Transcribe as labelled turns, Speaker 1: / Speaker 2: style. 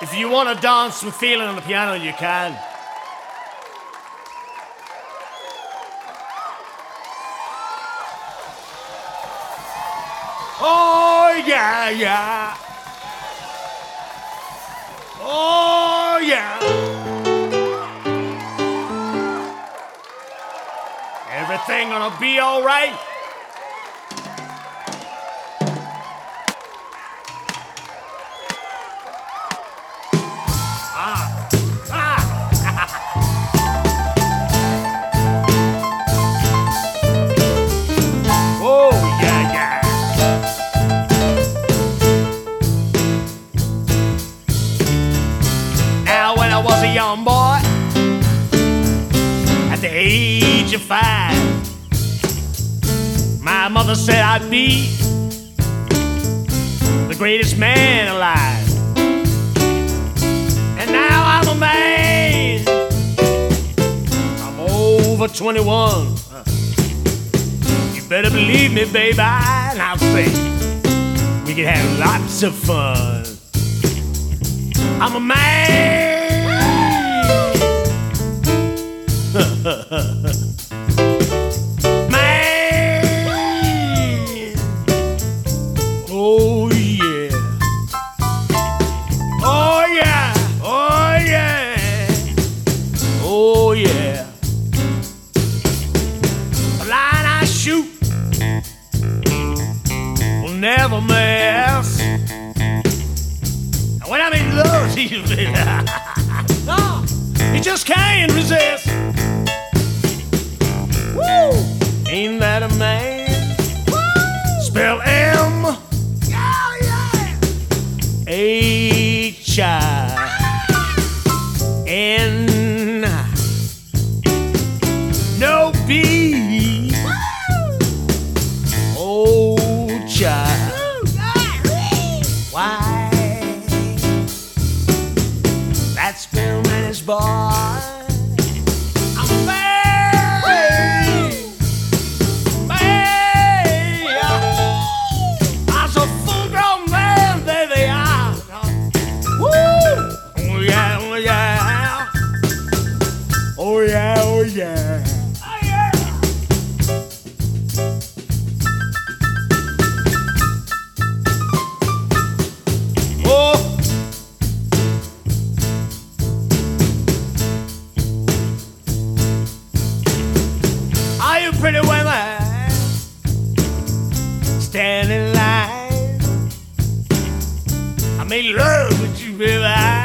Speaker 1: If you want to dance with feeling on the piano, you can. Oh, yeah, yeah. Oh, yeah. Everything gonna be all right. Young boy at the age of 5, my mother said I'd be the greatest man alive. And now I'm a man. I'm over 21. You better believe me, baby, and I'll say we can have lots of fun. I'm a man. Man, oh yeah, oh yeah, oh yeah, oh yeah. The line I shoot will never miss. And when I'm in love, you just can't resist. Woo! Ain't that a man? Woo! Spell M. Yeah, yeah. H-I-N. No B. Woo! Oh, child. Why? That spellman is boy. Oh yeah, oh yeah. Oh yeah. Oh. Are you pretty women? Stand in line. I make love with you, baby.